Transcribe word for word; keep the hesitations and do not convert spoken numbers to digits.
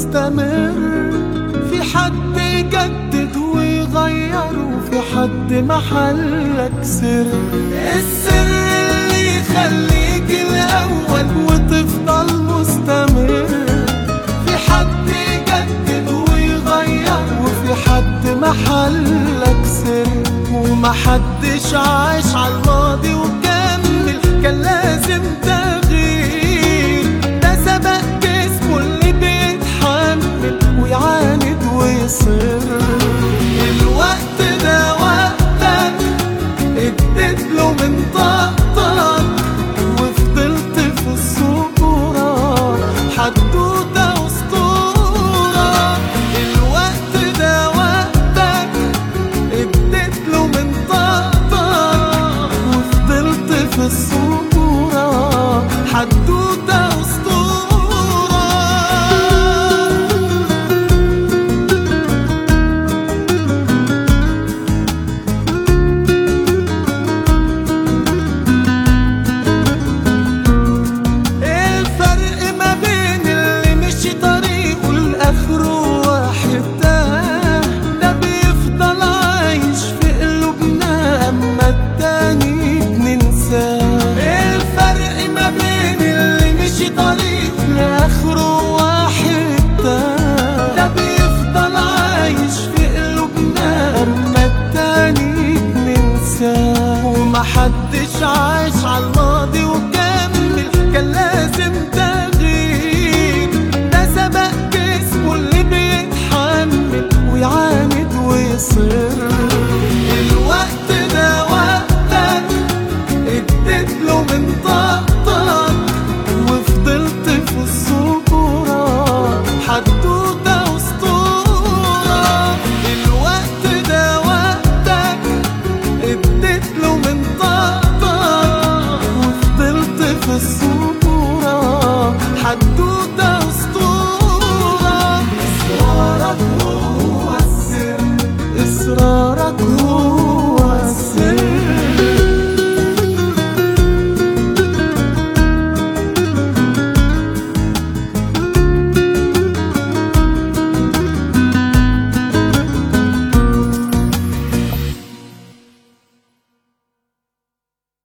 مستمر، في حد يجدد ويغير وفي حد محلك سر. السر اللي يخليك الأول وتفضل مستمر، في حد يجدد ويغير وفي حد محلك سر. ومحدش عاش عالماضي وكمل، كان لازم تغيير. ده سبق جسمه اللي بيتحمل ويعاند ويصر. الوقت ده وقتك اديتله من طاقتك وفضلت في الصورة حدوتة أسطورة. الوقت ده وقتك اديتله من طاقتك وفضلت في الصورة حدوتة